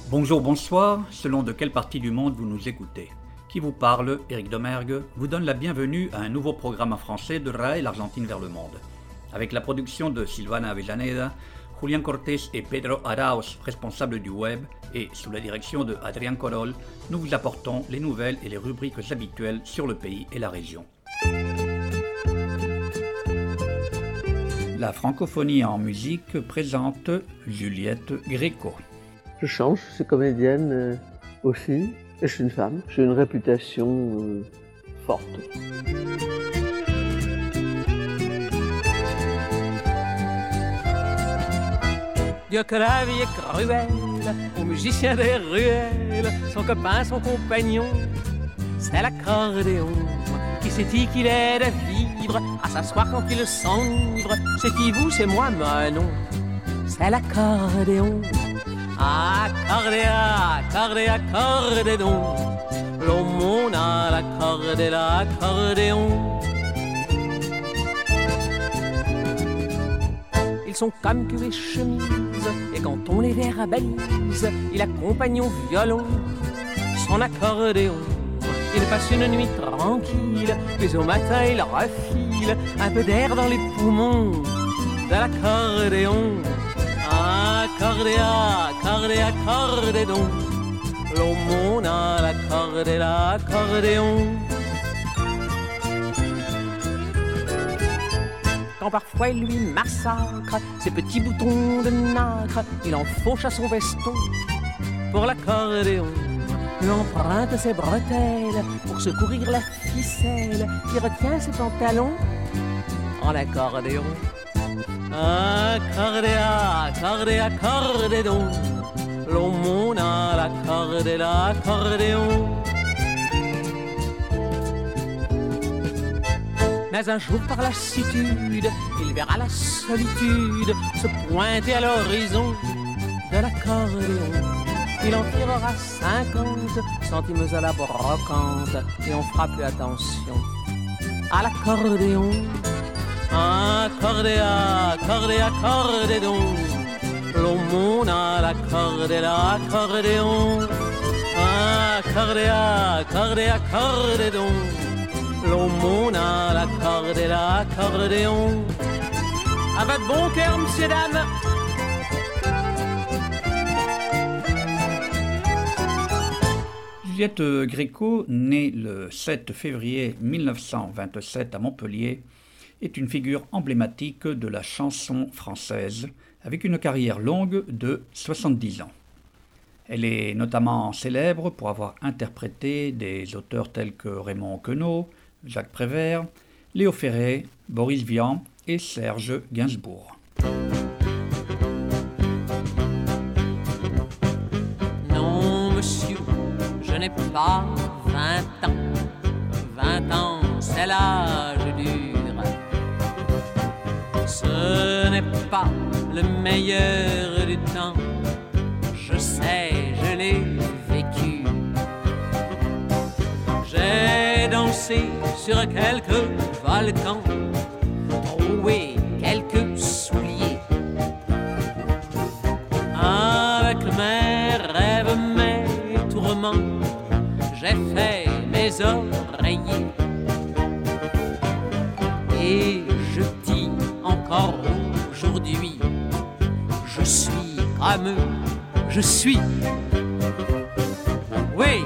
Bonjour, bonsoir, selon de quelle partie du monde vous nous écoutez. Qui vous parle, Éric Domergue, vous donne la bienvenue à un nouveau programme en français de RAE l'Argentine vers le monde. Avec la production de Silvana Avellaneda, Julián Cortés et Pedro Arauz, responsables du web, et sous la direction de Adrián Corol, nous vous apportons les nouvelles et les rubriques habituelles sur le pays et la région. La francophonie en musique présente Juliette Gréco. Je chante, je suis comédienne aussi, et je suis une femme. J'ai une réputation forte. Dieu que la vie est cruelle, aux musiciens des ruelles, son copain, son compagnon, c'est l'accordéon qui sait qu'il est de vivre, à s'asseoir quand il s'enivre. C'est qui vous, c'est moi, mais non, c'est l'accordéon. Accordéa, accordéa, accordéon, l'homme a l'accordé, l'accordéon. Ils sont comme cul et chemise, et quand on les verbalise, il accompagne au violon son accordéon. Il passe une nuit tranquille, puis au matin il refile un peu d'air dans les poumons de l'accordéon. Accordéa, accordéa, accordéon, l'homme a l'accordé, l'accordéon. Quand parfois il lui massacre ses petits boutons de nacre, il en fauche à son veston pour l'accordéon. Il emprunte ses bretelles pour secourir la ficelle qui retient ses pantalons en accordéon. Accordéa, accordéa, accordéon, l'homme a l'accordé, l'accordéon. Mais un jour par lassitude, il verra la solitude se pointer à l'horizon de l'accordéon. Il en tirera 50 centimes à la brocante et on fera plus attention à l'accordéon. Accordéa, accordéa, accordéon, l'homme a l'accordé, l'accordéon. Accordéa, accordéa, accordéon, l'homme a l'accordé, l'accordéon. À votre bon cœur, messieurs, dames. Juliette Gréco, née le 7 février 1927 à Montpellier, est une figure emblématique de la chanson française, avec une carrière longue de 70 ans. Elle est notamment célèbre pour avoir interprété des auteurs tels que Raymond Queneau, Jacques Prévert, Léo Ferré, Boris Vian et Serge Gainsbourg. Non, monsieur, je n'ai pas 20 ans. 20 ans, c'est l'âge dur. Ce n'est pas le meilleur du temps. Je sais, je l'ai vécu. J'ai dansé sur quelques volcans, troué quelques souliers. Avec mes rêves, mes tourments, j'ai fait mes oreillers. Et je dis encore aujourd'hui, je suis comme je suis. Oui,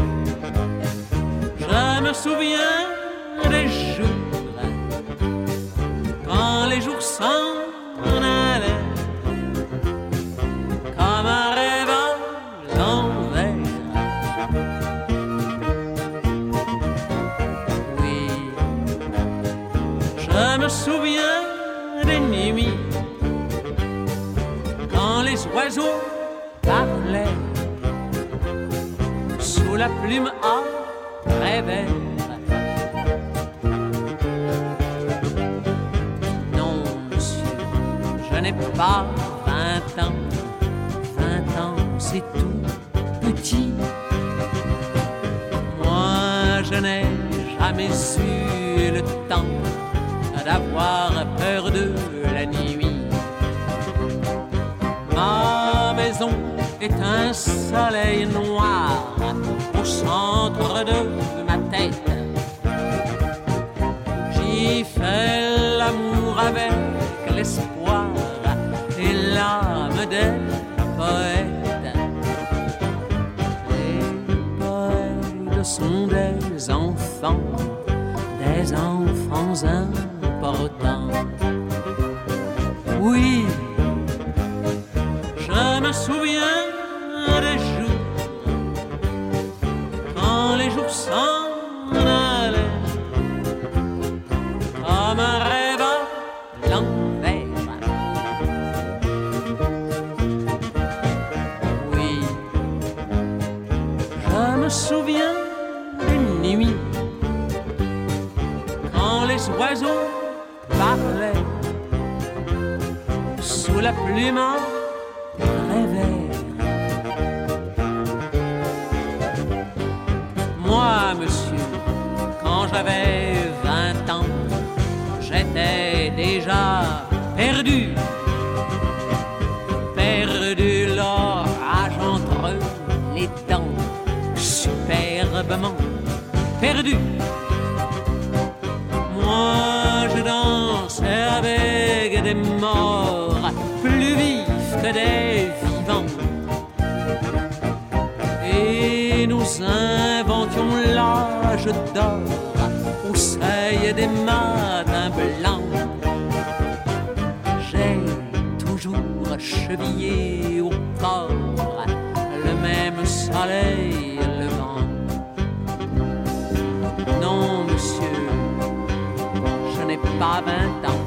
je me souviens des jours quand les jours s'en allaient comme un rêve à l'envers. Oui, je me souviens des nuits quand les oiseaux parlaient sous la plume à rêver. Non, monsieur, je n'ai pas 20 ans. 20 ans, c'est tout petit. Moi, je n'ai jamais eu le temps d'avoir peur de la nuit. Ma maison est un soleil noir au centre de ma tête. J'y fais l'amour avec l'espoir et l'âme des poètes. Les poètes sont des enfants importants. Oui, je me souviens des jours quand les jours s'en allaient comme un rêve à l'envers. Oui, je me souviens des nuits quand les oiseaux parlaient sous la plume en rêvait. Moi, monsieur, quand j'avais 20 ans, j'étais déjà perdu l'orage entre les dents, superbement perdu. Moi, je dansais avec des morts plus vifs que des vivants. Et nous inventions l'âge d'or au seuil des matins blancs. J'ai toujours chevillé au corps le même soleil levant. Non, monsieur, je n'ai pas 20 ans.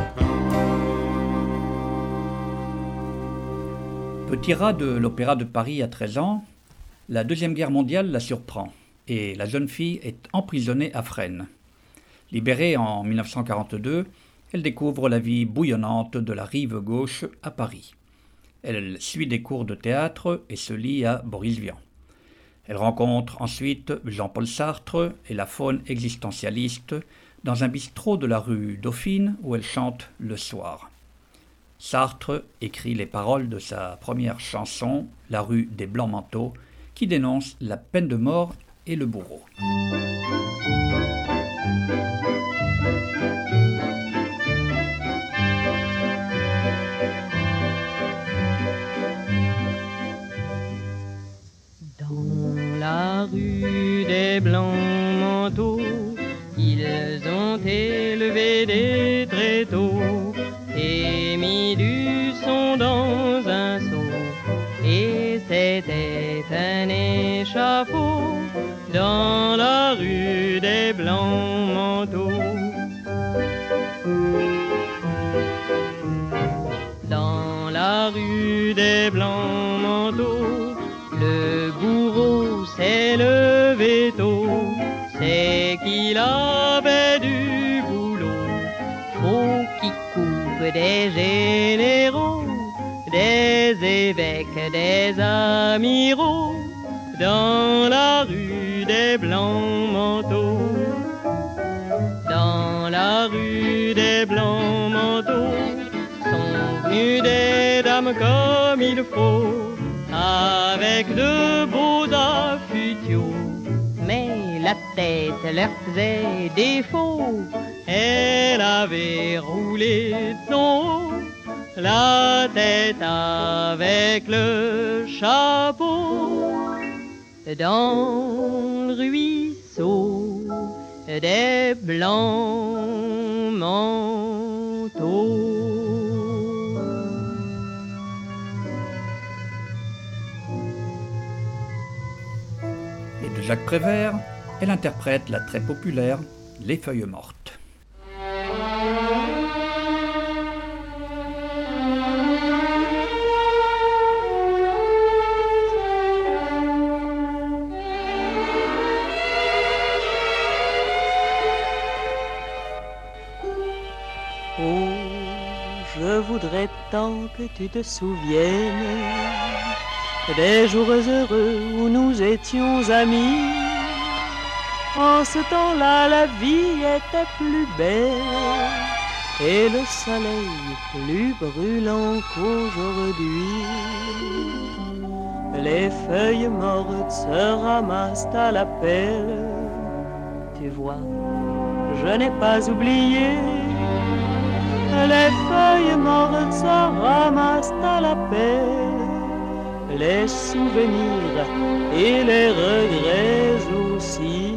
Petit rat de l'Opéra de Paris à 13 ans, la Deuxième Guerre mondiale la surprend et la jeune fille est emprisonnée à Fresnes. Libérée en 1942, elle découvre la vie bouillonnante de la rive gauche à Paris. Elle suit des cours de théâtre et se lie à Boris Vian. Elle rencontre ensuite Jean-Paul Sartre et la faune existentialiste dans un bistrot de la rue Dauphine où elle chante le soir. Sartre écrit les paroles de sa première chanson, La rue des Blancs-Manteaux, qui dénonce la peine de mort et le bourreau. Dans la rue des Blancs-Manteaux, ils ont élevé des tréteaux et mis du son dans un seau, et c'était un échafaud dans la rue des Blancs-Manteaux. Dans la rue des Blancs-Manteaux, le bourreau s'est levé tôt, c'est qu'il avait du boulot. Faut qu'il coupe des généraux, des évêques, des amiraux, dans la rue des Blancs-Manteaux. Dans la rue des Blancs-Manteaux sont venues des dames comme il faut, avec de beaux affûtiaux, mais la tête leur faisait défaut. Elle avait roulé de son haut la tête avec le chapeau. Dans le ruisseau des Blancs-Manteaux. Et de Jacques Prévert, elle interprète la très populaire Les Feuilles Mortes. Oh, je voudrais tant que tu te souviennes des jours heureux où nous étions amis. En ce temps-là, la vie était plus belle et le soleil plus brûlant qu'aujourd'hui. Les feuilles mortes se ramassent à la pelle. Tu vois, je n'ai pas oublié. Les feuilles mortes se ramassent à la pelle. Les souvenirs et les regrets aussi.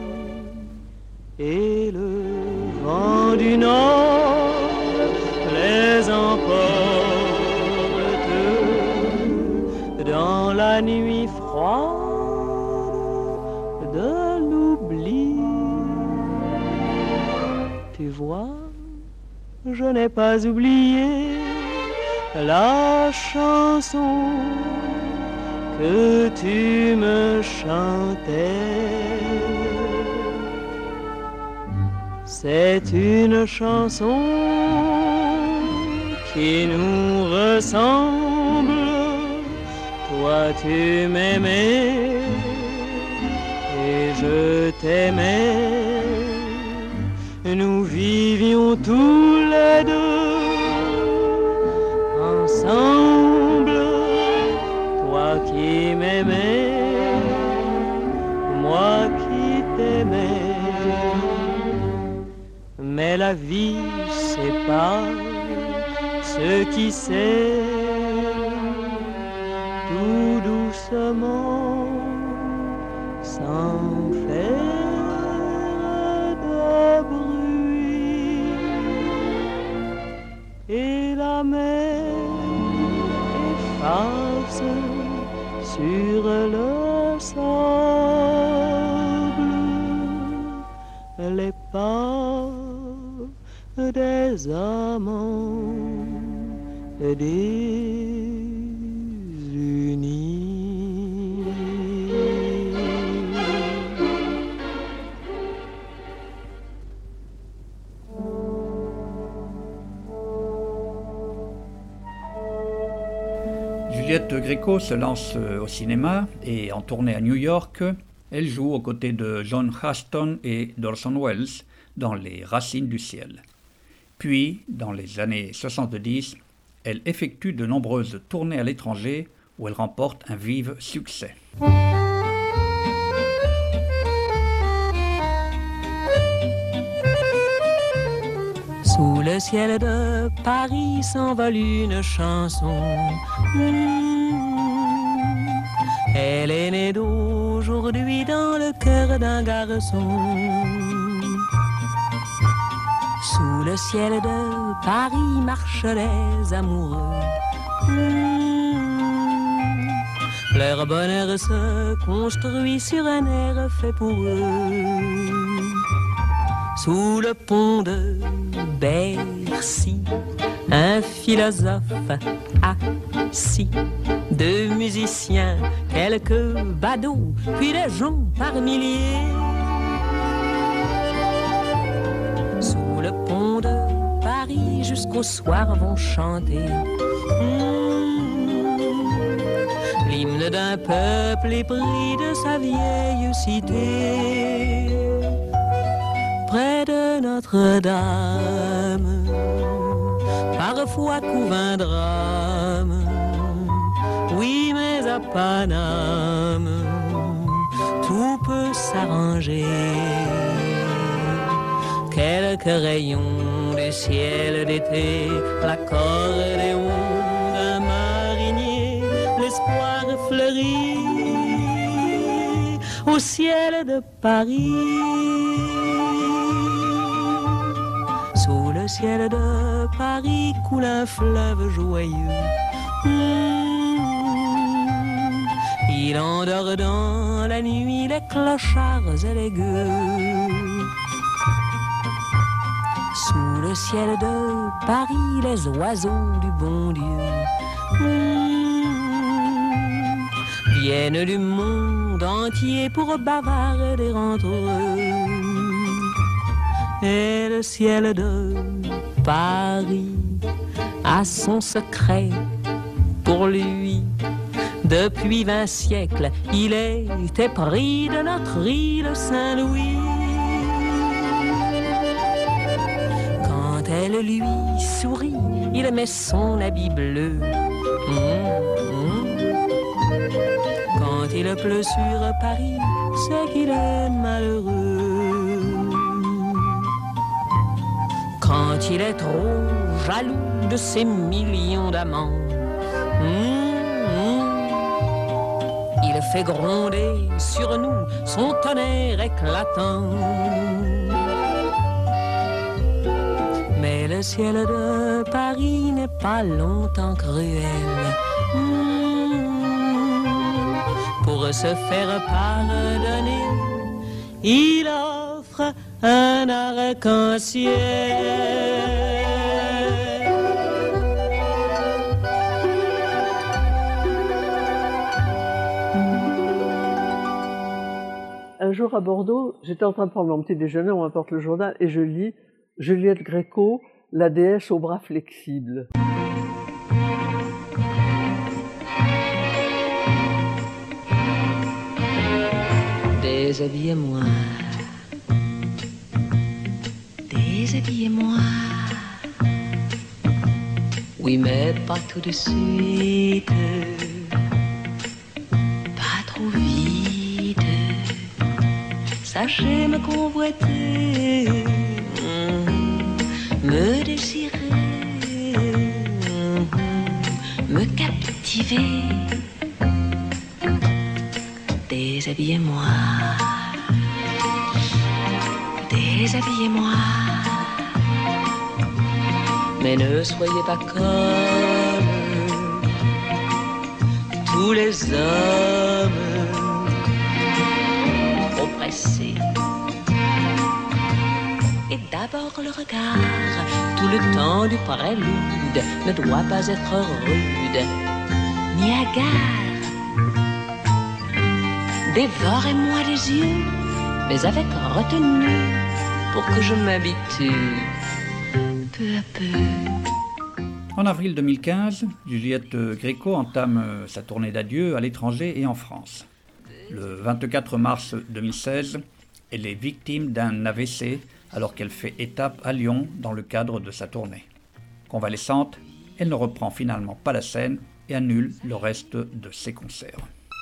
Et le vent du nord les emporte dans la nuit froide de l'oubli. Tu vois, je n'ai pas oublié la chanson que tu me chantais. C'est une chanson qui nous ressemble. Toi tu m'aimais et je t'aimais. Nous vivions tous les deux ensemble. Toi qui m'aimais, moi qui t'aimais. Mais la vie sépare ceux qui s'aiment tout doucement, sans faire de bruit. Et la mer efface sur le sable les pas des amants désunis. Juliette Gréco se lance au cinéma et en tournée à New York, elle joue aux côtés de John Huston et d'Orson Welles dans Les Racines du ciel. Puis, dans les années 70, elle effectue de nombreuses tournées à l'étranger où elle remporte un vif succès. Sous le ciel de Paris s'envole une chanson. Elle est née d'aujourd'hui dans le cœur d'un garçon. Sous le ciel de Paris marchent les amoureux. Leur bonheur se construit sur un air fait pour eux. Sous le pont de Bercy, un philosophe assis, deux musiciens, quelques badauds, puis des gens par milliers. Sous le pont de Paris, jusqu'au soir vont chanter l'hymne d'un peuple épris de sa vieille cité. Près de Notre-Dame, parfois couve un drame. Oui, mais à Paname, tout peut s'arranger. Quelques rayons du ciel d'été, l'accordéon d'un marinier, l'espoir fleurit au ciel de Paris. Sous le ciel de Paris coule un fleuve joyeux. Il endort dans la nuit les clochards et les gueux. Sous le ciel de Paris les oiseaux du bon Dieu viennent du monde entier pour bavarder entre eux. Et le ciel de Paris a son secret pour lui. Depuis 20 siècles, il est épris de notre île Saint-Louis. Quand elle lui sourit, il met son habit bleu. Quand il pleut sur Paris, c'est qu'il est malheureux. Quand il est trop jaloux de ses millions d'amants, il fait gronder sur nous son tonnerre éclatant. Mais le ciel de Paris n'est pas longtemps cruel. Pour se faire pardonner, il offre un arc-en-ciel. Un jour à Bordeaux, j'étais en train de prendre mon petit déjeuner, on m'apporte le journal et je lis Juliette Gréco, la déesse aux bras flexibles. Déshabillez-moi, déshabillez-moi. Oui, mais pas tout de suite, pas trop vite. Sachez me convoiter, me désirer, me captiver. Déshabillez-moi, déshabillez-moi. Mais ne soyez pas comme tous les hommes, trop pressés. Et d'abord le regard, tout le temps du prélude, ne doit pas être rude, ni hagard. Dévorez-moi les yeux, mais avec retenue, pour que je m'habitue peu à peu. En avril 2015, Juliette Gréco entame sa tournée d'adieu à l'étranger et en France. Le 24 mars 2016, elle est victime d'un AVC alors qu'elle fait étape à Lyon dans le cadre de sa tournée. Convalescente, elle ne reprend finalement pas la scène et annule le reste de ses concerts.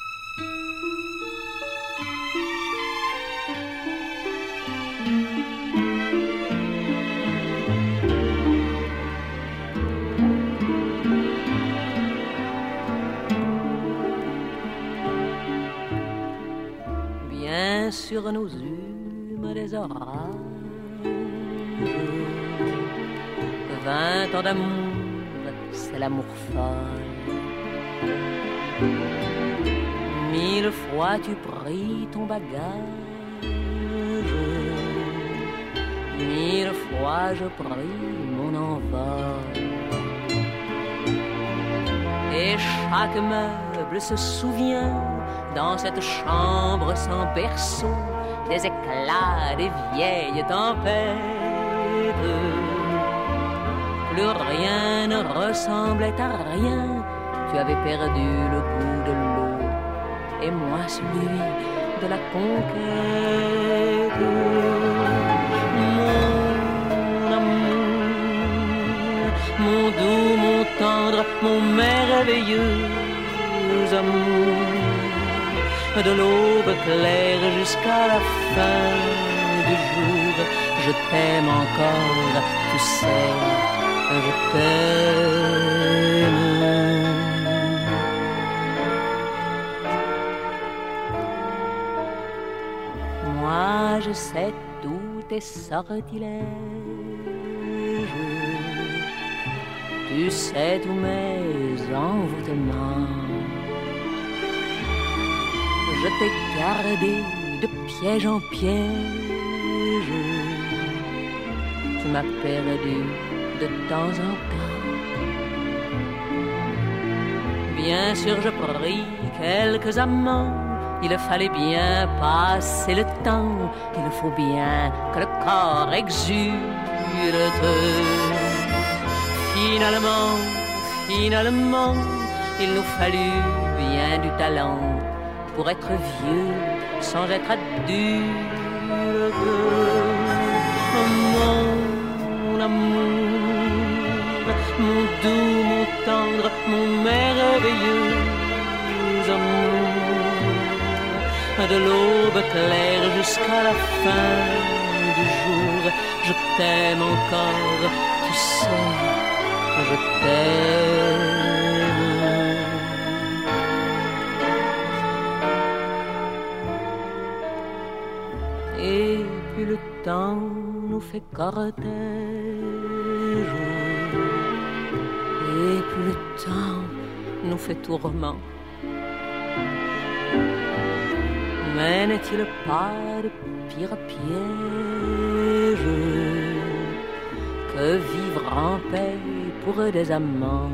Sur nous humes des orages, 20 ans d'amour, c'est l'amour folle. 1000 fois tu pris ton bagage, 1000 fois je pris mon envol. Et chaque meuble se souvient dans cette chambre sans berceau des éclats des vieilles tempêtes. Plus rien ne ressemblait à rien, tu avais perdu le goût de l'eau et moi celui de la conquête. Mon amour, mon doux, mon tendre, mon merveilleux amour, de l'aube claire jusqu'à la fin du jour, je t'aime encore, tu sais, je t'aime. Moi je sais tous tes sortilèges, tu sais tous mes envoûtements. Je t'ai gardé de piège en piège, tu m'as perdu de temps en temps. Bien sûr je pris quelques amants, il fallait bien passer le temps, il faut bien que le corps exulte. Finalement, il nous fallut bien du talent pour être vieux sans être adulte. Mon amour, doux, mon tendre, mon merveilleux amour. De l'aube claire jusqu'à la fin du jour, je t'aime encore, tu sais, je t'aime. Et puis le temps nous fait cortège, et puis le temps nous fait tourment. Mais n'est-il pas de pire piège que vivre en paix pour des amants?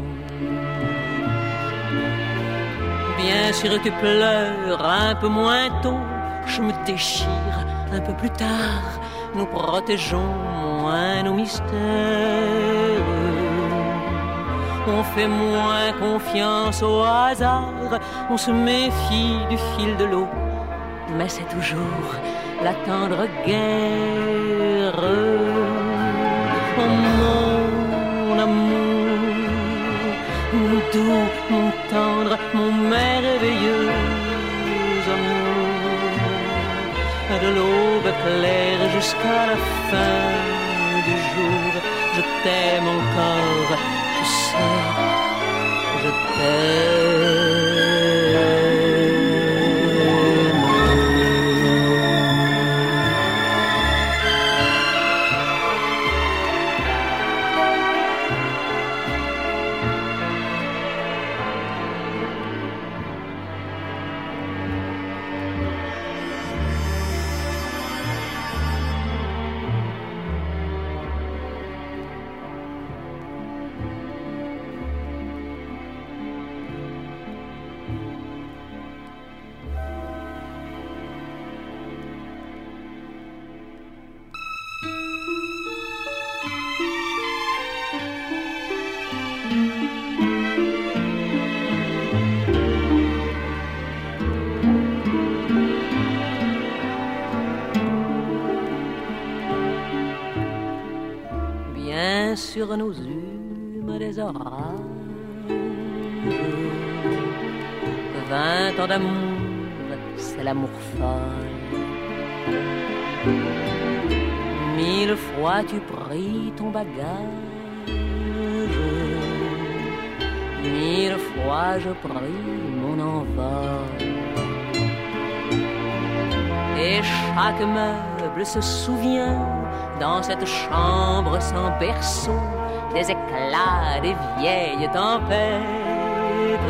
Bien sûr tu pleures un peu moins tôt, je me déchire un peu plus tard, nous protégeons moins nos mystères. On fait moins confiance au hasard, on se méfie du fil de l'eau. Mais c'est toujours la tendre guerre. Oh mon amour, mon doux, mon tendre, mon merveilleux amour. De l'aube claire jusqu'à la fin du jour, je t'aime encore, tu sais, je t'aime. Sur nos humes des orages, 20 ans d'amour, c'est l'amour folle. 1000 fois tu pris ton bagage, 1000 fois je pris mon envol. Et chaque meuble se souvient dans cette chambre sans berceau des éclats des vieilles tempêtes.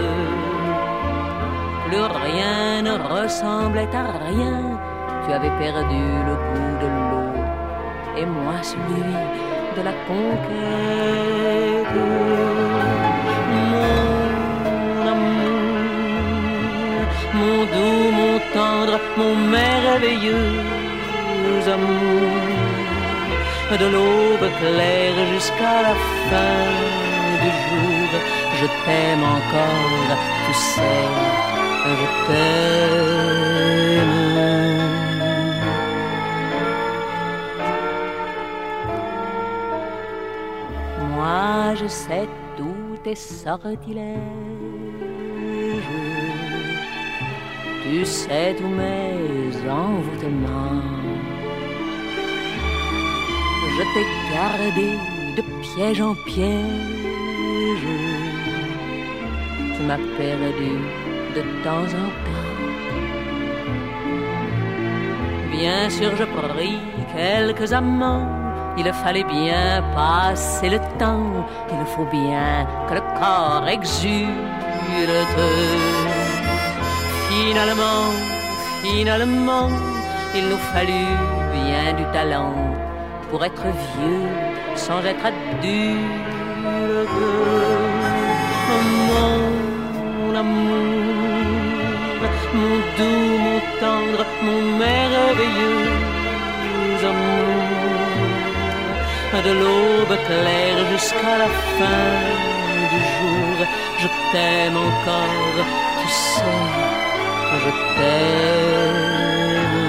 Plus rien ne ressemblait à rien, tu avais perdu le goût de l'eau et moi celui de la conquête. Mon amour, mon doux, mon tendre, mon merveilleux amour. De l'aube claire jusqu'à la fin du jour, je t'aime encore, tu sais, je t'aime. Moi je sais tous tes sortilèges, tu sais tous mes envoûtements. Je t'ai gardé de piège en piège, tu m'as perdu de temps en temps. Bien sûr je pris quelques amants, il fallait bien passer le temps, il faut bien que le corps exulte. Finalement, il nous fallut bien du talent pour être vieux sans être adulte. Mon amour, mon doux, mon tendre, mon merveilleux amour. De l'aube claire jusqu'à la fin du jour, je t'aime encore, tu sais, je t'aime.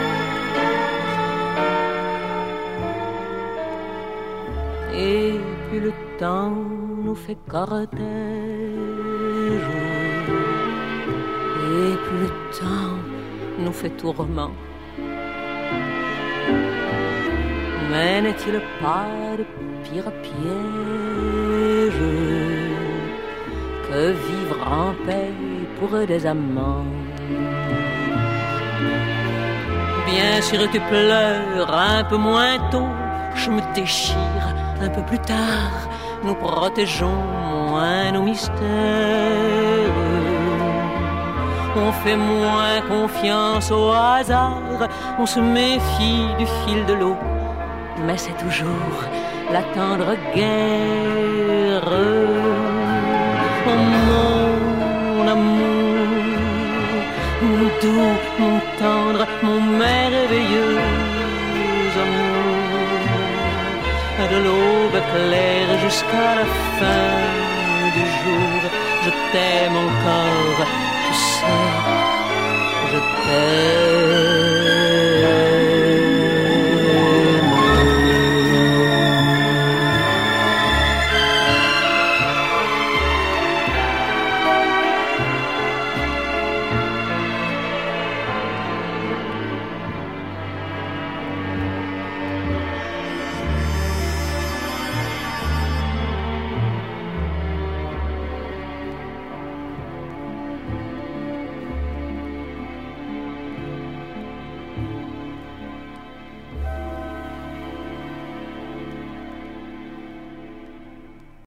Et plus le temps nous fait cortège, et plus le temps nous fait tourment. Mais n'est-il pas de pire piège que vivre en paix pour des amants? Bien sûr tu pleures un peu moins tôt, je me déchire un peu plus tard, nous protégeons moins nos mystères. On fait moins confiance au hasard, on se méfie du fil de l'eau, mais c'est toujours la tendre guerre. Oh mon amour, mon doux, mon tendre, mon merveilleux amour, de l'aube claire jusqu'à la fin du jour, je t'aime encore, tu sais, je t'aime.